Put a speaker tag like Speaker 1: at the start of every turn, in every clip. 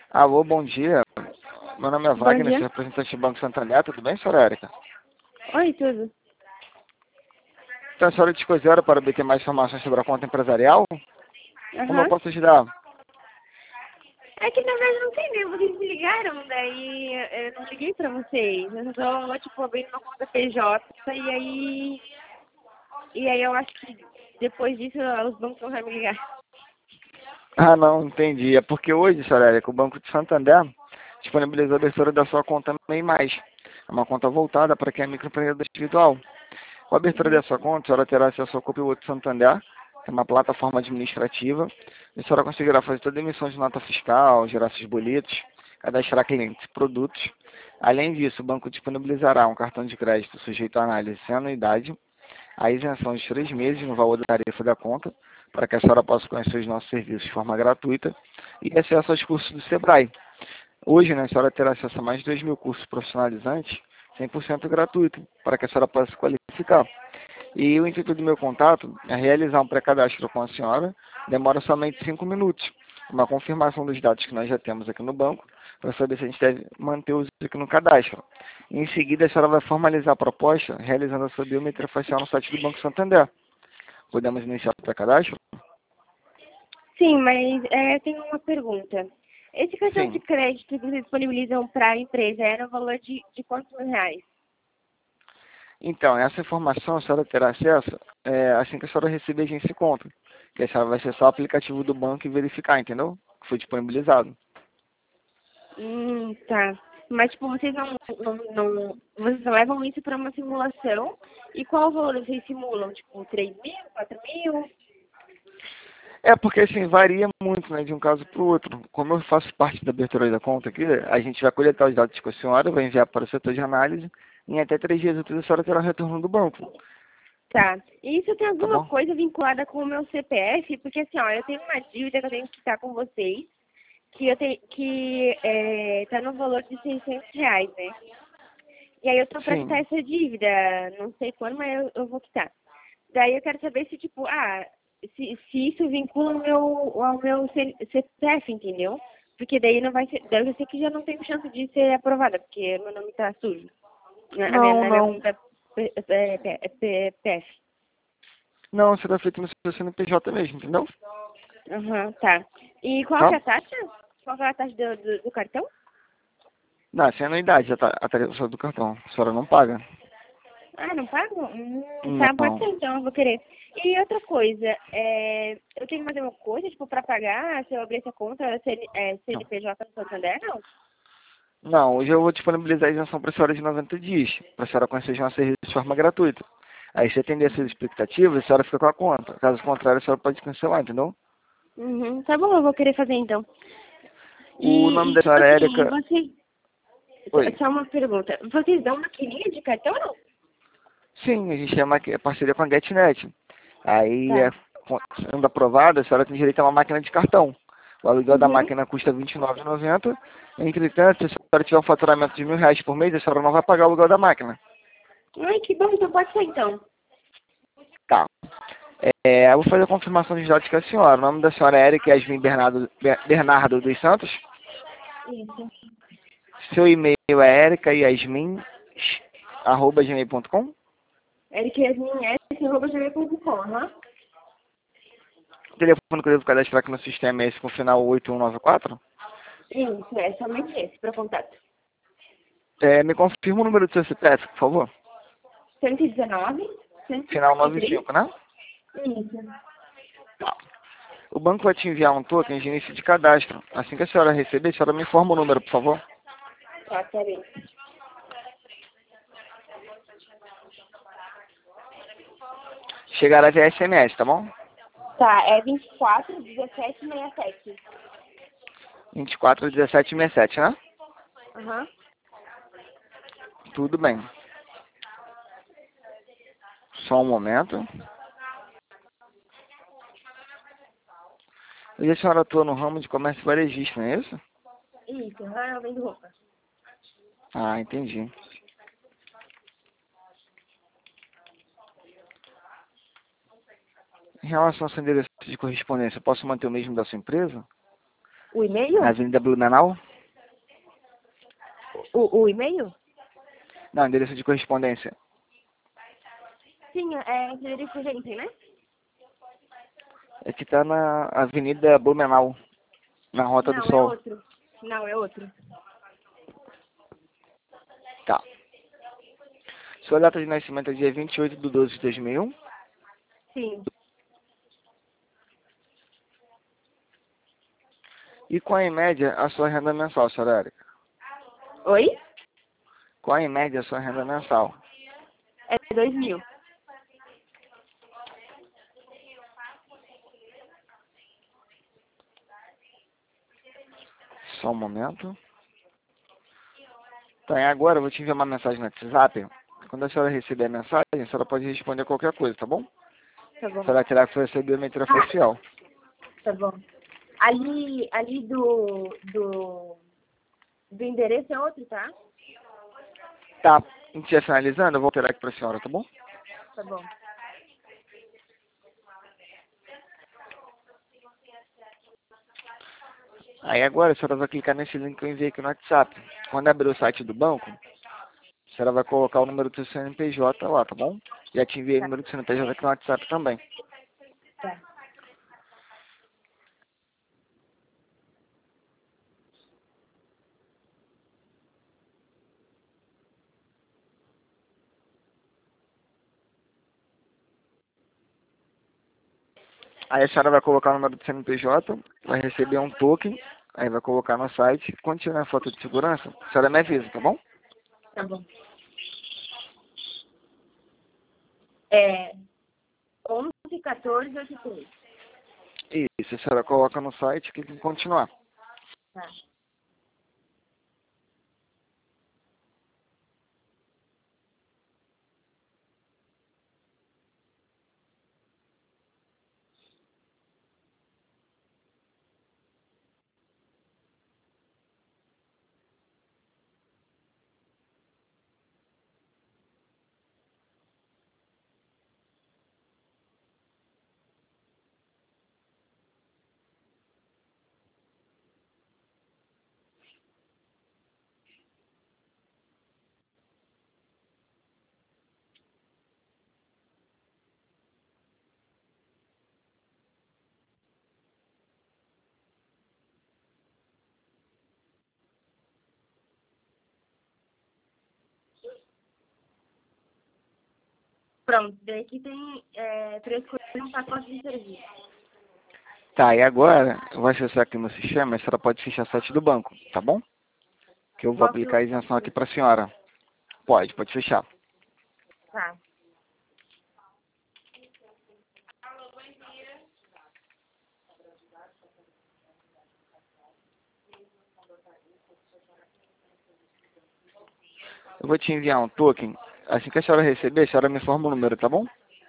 Speaker 1: Alô, bom dia. Meu nome é
Speaker 2: Bom
Speaker 1: Wagner,
Speaker 2: dia.
Speaker 1: sou representante do Banco Santander. Tudo bem, senhora Érica?
Speaker 2: Oi, tudo.
Speaker 1: Então, a senhora discute para obter mais informações sobre a conta empresarial? Como eu
Speaker 2: Aham.
Speaker 1: posso ajudar?
Speaker 2: É que na verdade não tem mesmo, vocês me ligaram, daí eu não liguei pra vocês. Eu tô, tipo, abrindo uma conta PJ e aí eu acho que depois disso os bancos vão me ligar.
Speaker 1: Ah, não, entendi. É porque hoje, senhora Érica, o Banco de Santander disponibilizou a abertura da sua conta MEI+. É uma conta voltada para quem é microempreendedor individual. Com a abertura
Speaker 2: Uhum.
Speaker 1: dessa conta, a senhora terá acesso ao Conteúdo Santander, que é uma plataforma administrativa, e a senhora conseguirá fazer toda a emissão de nota fiscal, gerar seus boletos, cadastrar clientes e produtos. Além disso, o banco disponibilizará um cartão de crédito sujeito à análise sem anuidade, a isenção de 3 meses no valor da tarifa da conta, para que a senhora possa conhecer os nossos serviços de forma gratuita, e acesso aos cursos do SEBRAE. Hoje, né, a senhora terá acesso a mais de 2.000 cursos profissionalizantes, 100% gratuito, para que a senhora possa se qualificar. E o intuito do meu contato é realizar um pré-cadastro com a senhora, demora somente 5 minutos. Uma confirmação dos dados que nós já temos aqui no banco, para saber se a gente deve manter os aqui no cadastro. Em seguida, a senhora vai formalizar a proposta, realizando a sua biometria facial no site do Banco Santander. Podemos iniciar o pré-cadastro?
Speaker 2: Sim, mas eu tenho uma pergunta. Esse cartão de
Speaker 1: Sim.
Speaker 2: crédito que vocês disponibilizam para a empresa é no valor de quantos mil reais?
Speaker 1: Então, essa informação a senhora terá acesso assim que a senhora receber a agência conta. Que a senhora vai acessar o aplicativo do banco e verificar, entendeu? Que foi disponibilizado.
Speaker 2: Tá. Mas, tipo, vocês vocês levam isso para uma simulação e qual o valor vocês simulam? Tipo, 3 mil, 4 mil?
Speaker 1: É porque assim, varia muito, né, de um caso para o outro. Como eu faço parte da abertura da conta aqui, a gente vai coletar os dados com a senhora, vai enviar para o setor de análise, e em até 3 dias úteis a senhora terá retorno do banco.
Speaker 2: Tá. E isso tem
Speaker 1: Tá
Speaker 2: alguma
Speaker 1: bom?
Speaker 2: coisa vinculada com o meu CPF? Porque assim, ó, eu tenho uma dívida que eu tenho que quitar com vocês, que eu tenho tá no valor de 600 reais, né? E aí eu tô pra quitar
Speaker 1: Sim.
Speaker 2: essa dívida, não sei quando, mas eu vou quitar. Daí eu quero saber se, tipo, se isso vincula ao meu CPF, entendeu? Porque daí não vai ser, daí eu sei que já não tenho chance de ser aprovada, porque meu nome tá sujo.
Speaker 1: Não,
Speaker 2: Na minha
Speaker 1: não.
Speaker 2: conta PF.
Speaker 1: Não, será feito no seu CNPJ mesmo, entendeu?
Speaker 2: Aham, tá. E qual que
Speaker 1: Tá?
Speaker 2: é a taxa? Qual que é a taxa do cartão?
Speaker 1: Não, sem anuidade a tarifa do cartão. A senhora não paga.
Speaker 2: Ah, não pago? Tá, pode
Speaker 1: Não.
Speaker 2: ser então, eu vou querer. E outra coisa, eu tenho que fazer uma coisa, tipo, pra pagar, se eu abrir essa conta,
Speaker 1: Não.
Speaker 2: CNPJ no Santander, não?
Speaker 1: Não, hoje eu vou disponibilizar a isenção para a senhora de 90 dias, para a senhora conhecer os nossos serviços de forma gratuita. Aí, se atender essas expectativas, a senhora fica com a conta. Caso contrário, a senhora pode cancelar, entendeu?
Speaker 2: Uhum, tá bom, eu vou querer fazer então.
Speaker 1: O nome
Speaker 2: E
Speaker 1: da
Speaker 2: tipo
Speaker 1: senhora é
Speaker 2: assim,
Speaker 1: Érica. Oi.
Speaker 2: só uma pergunta, vocês dão maquininha de cartão ou não?
Speaker 1: Sim, a gente chama aqui, é parceria com a GetNet. Aí,
Speaker 2: Tá.
Speaker 1: sendo aprovada, a senhora tem direito a uma máquina de cartão. O aluguel da
Speaker 2: Uhum.
Speaker 1: máquina custa R$ 29,90. Entretanto, se a senhora tiver um faturamento de R$ 1.000 por mês, a senhora não vai pagar o aluguel da máquina.
Speaker 2: Ai, que bom, então pode ser então.
Speaker 1: Tá. Eu vou fazer a confirmação dos dados com a senhora. O nome da senhora é Érica Yasmin Bernardo dos Santos.
Speaker 2: Isso.
Speaker 1: Seu e-mail é ericayasmin@gmail.com.
Speaker 2: ericasmin.com, aham.
Speaker 1: O telefone que eu devo cadastrar aqui no sistema é esse com o final 8194.
Speaker 2: Isso, somente esse, para contato.
Speaker 1: Me confirma o número do seu CPF, por favor.
Speaker 2: 119,
Speaker 1: Final
Speaker 2: 153.
Speaker 1: 95, né?
Speaker 2: Isso.
Speaker 1: Tá. O banco vai te enviar um token de início de cadastro. Assim que a senhora receber, a senhora me informa o número, por favor.
Speaker 2: Tá, peraí.
Speaker 1: Chegará via SMS, tá bom?
Speaker 2: Tá, é 24 17 67.
Speaker 1: 24 17 67, né?
Speaker 2: Aham.
Speaker 1: Tudo bem. Só um momento. E a senhora atua no ramo de comércio varejista, não é isso?
Speaker 2: Isso, eu vendo roupa.
Speaker 1: Ah, entendi. Em relação ao seu endereço de correspondência, posso manter o mesmo da sua empresa?
Speaker 2: O e-mail?
Speaker 1: Na Avenida Blumenau?
Speaker 2: O e-mail?
Speaker 1: Não, endereço de correspondência.
Speaker 2: Sim, é Frederico Gente, né?
Speaker 1: É que tá na Avenida Blumenau, na Rota do
Speaker 2: Não, é
Speaker 1: Sol.
Speaker 2: outro. Não, é outro.
Speaker 1: Tá. Sua data de nascimento é dia 28/12/2001.
Speaker 2: Sim.
Speaker 1: E qual é, em média, a sua renda mensal, senhora Érica?
Speaker 2: Oi?
Speaker 1: Qual é, em média, a sua renda mensal?
Speaker 2: É 2.000.
Speaker 1: Só um momento. Tá, e agora eu vou te enviar uma mensagem no WhatsApp. Quando a senhora receber a mensagem, a senhora pode responder qualquer coisa, tá bom?
Speaker 2: Tá
Speaker 1: A
Speaker 2: bom.
Speaker 1: senhora terá que fazer a biometria facial.
Speaker 2: Tá bom. Ali do endereço é outro, tá?
Speaker 1: Tá, a gente já finalizando, eu vou alterar aqui pra senhora, tá bom?
Speaker 2: Tá bom.
Speaker 1: Aí agora a senhora vai clicar nesse link que eu enviei aqui no WhatsApp. Quando abrir o site do banco, a senhora vai colocar o número do seu CNPJ lá, tá bom? Já te enviei o
Speaker 2: Tá.
Speaker 1: número do CNPJ aqui no WhatsApp também.
Speaker 2: Tá.
Speaker 1: Aí a senhora vai colocar o número do CNPJ, vai receber um token, aí vai colocar no site. Quando tiver a foto de segurança, a senhora me avisa, tá bom?
Speaker 2: Tá bom. É 11 14 83.
Speaker 1: Isso, a senhora coloca no site e clica em continuar.
Speaker 2: Tá. Pronto. Daí aqui tem para escolher um pacote de serviço.
Speaker 1: Tá, e agora eu vou acessar aqui no sistema, a senhora pode fechar o site do banco, tá bom? Que eu vou
Speaker 2: Posso?
Speaker 1: aplicar a isenção aqui pra senhora. Pode fechar.
Speaker 2: Tá.
Speaker 1: Eu vou te enviar um token. Assim que a senhora receber, a senhora me informa o número, tá bom?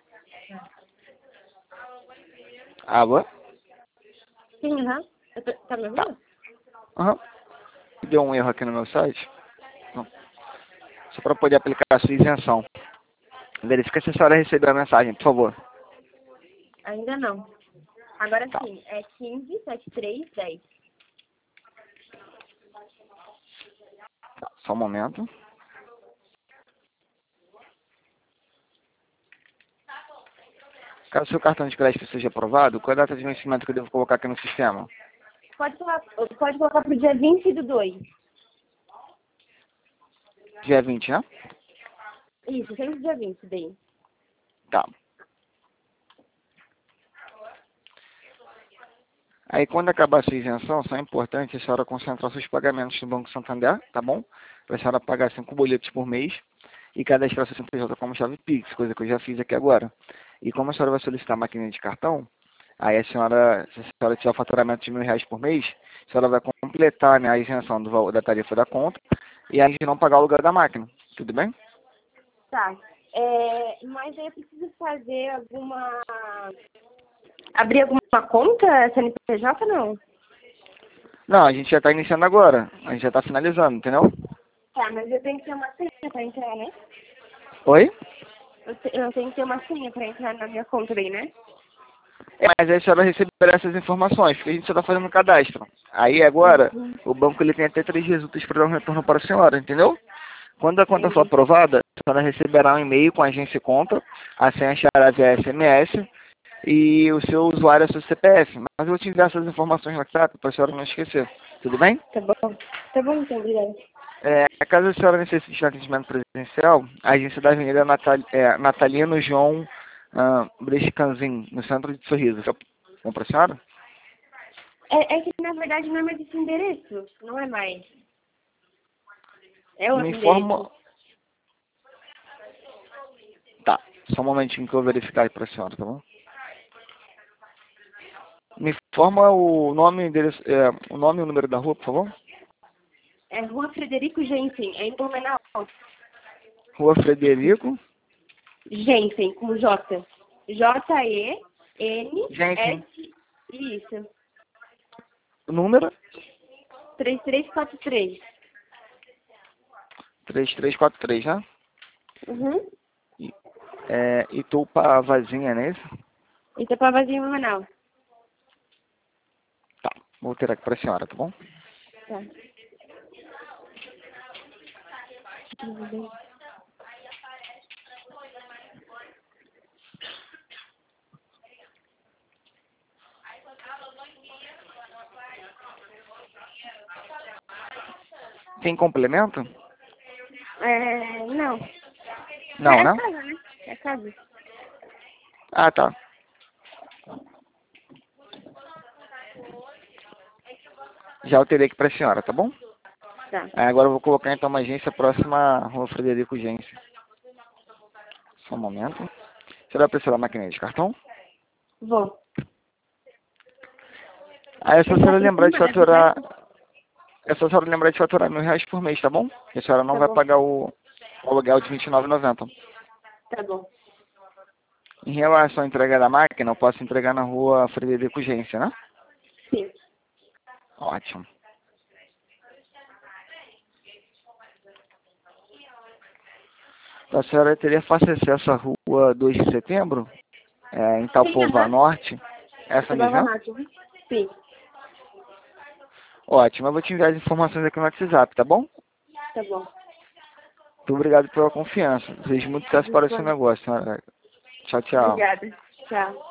Speaker 1: Alô?
Speaker 2: Sim, aham. Tá me
Speaker 1: Tá.
Speaker 2: ouvindo?
Speaker 1: Aham. Deu um erro aqui no meu site. Não. Só para poder aplicar a sua isenção. Verifica se a senhora recebeu a mensagem, por favor.
Speaker 2: Ainda não. Agora
Speaker 1: Tá.
Speaker 2: sim. É 15 73 10.
Speaker 1: Tá. Só um momento. Caso o seu cartão de crédito seja aprovado, qual é a data de vencimento que eu devo colocar aqui no sistema?
Speaker 2: Pode colocar pro dia 20/2.
Speaker 1: Dia 20, né?
Speaker 2: Isso, sempre dia 20 daí.
Speaker 1: Tá. Aí quando acabar a sua isenção, só é importante a senhora concentrar seus pagamentos no Banco Santander, tá bom? Para a senhora pagar 5 boletos por mês e cadastrar seu CNPJ como chave Pix, coisa que eu já fiz aqui agora. E como a senhora vai solicitar a máquina de cartão, aí a senhora, se a senhora tiver o faturamento de R$ 1.000 por mês, a senhora vai completar, né, a isenção da tarifa da conta e aí não pagar o aluguel da máquina. Tudo bem?
Speaker 2: Tá. Mas aí eu preciso fazer alguma... Abrir alguma conta CNPJ, não?
Speaker 1: Não, a gente já está iniciando agora. A gente já está finalizando, entendeu?
Speaker 2: Tá, mas eu tenho que ter uma senha pra entrar, né?
Speaker 1: Oi?
Speaker 2: Eu tenho que ter uma senha pra entrar na minha conta daí, né?
Speaker 1: Mas aí a senhora receberá essas informações, porque a gente só está fazendo o cadastro. Aí agora,
Speaker 2: Uhum.
Speaker 1: o banco ele tem até 3 dias úteis para dar um retorno para a senhora, entendeu? Quando a conta for
Speaker 2: Entendi.
Speaker 1: aprovada, a senhora receberá um e-mail com a agência conta, a senha estará via SMS e o seu usuário é seu CPF. Mas eu vou te enviar essas informações no WhatsApp para a senhora não esquecer. Tudo bem?
Speaker 2: Tá bom. Tá bom, então, obrigada.
Speaker 1: Caso a senhora necessite de atendimento presencial, a agência da Avenida Natalino João Brescanzin, no centro de Sorriso. Bom para a senhora?
Speaker 2: É que, na verdade, não é mais esse endereço. Não é mais. É
Speaker 1: Me
Speaker 2: outro
Speaker 1: informa.
Speaker 2: endereço.
Speaker 1: Tá, só um momentinho que eu vou verificar aí para a senhora, tá bom? Me informa o nome, endereço, o nome e o número da rua, por favor.
Speaker 2: É Rua Frederico Jensen, é em Blumenau.
Speaker 1: Rua Frederico
Speaker 2: Jensen, com J.
Speaker 1: Jensen.
Speaker 2: J-E-N-S. Isso.
Speaker 1: O número
Speaker 2: 3343.
Speaker 1: 3343, né?
Speaker 2: Uhum.
Speaker 1: Itupavazinha, não é isso?
Speaker 2: Itapavazinho, Blumenau.
Speaker 1: Tá, vou ter aqui para a senhora, tá bom?
Speaker 2: Tá.
Speaker 1: Tem complemento?
Speaker 2: Não.
Speaker 1: Não,
Speaker 2: É
Speaker 1: né?
Speaker 2: casa, né? É casa.
Speaker 1: Ah, tá. Já alterei aqui para a senhora, tá bom?
Speaker 2: Tá.
Speaker 1: Agora eu vou colocar então uma agência próxima à Rua Frederico Gência. Só um momento. A senhora precisa da máquina de cartão?
Speaker 2: Vou.
Speaker 1: Aí é só a senhora
Speaker 2: Esse
Speaker 1: lembrar de
Speaker 2: número é
Speaker 1: faturar.
Speaker 2: direto?
Speaker 1: É só a senhora lembrar de faturar R$ 1.000 por mês, tá bom? Porque a senhora não
Speaker 2: Tá
Speaker 1: vai
Speaker 2: bom.
Speaker 1: pagar o aluguel de R$ 29,90.
Speaker 2: Tá bom.
Speaker 1: Em relação à entrega da máquina, eu posso entregar na Rua Frederico Gência, né?
Speaker 2: Sim.
Speaker 1: Ótimo. Então, a senhora teria fácil acesso à Rua 2 de Setembro, em
Speaker 2: Sim,
Speaker 1: Itapova
Speaker 2: aham.
Speaker 1: Norte. Essa
Speaker 2: Tá bom,
Speaker 1: mesma?
Speaker 2: Renato. Sim.
Speaker 1: Ótimo, eu vou te enviar as informações aqui no WhatsApp, tá bom?
Speaker 2: Tá bom.
Speaker 1: Muito obrigado pela confiança. Desejo muito sucesso para o seu negócio, senhora. Tchau, tchau.
Speaker 2: Obrigada. Tchau.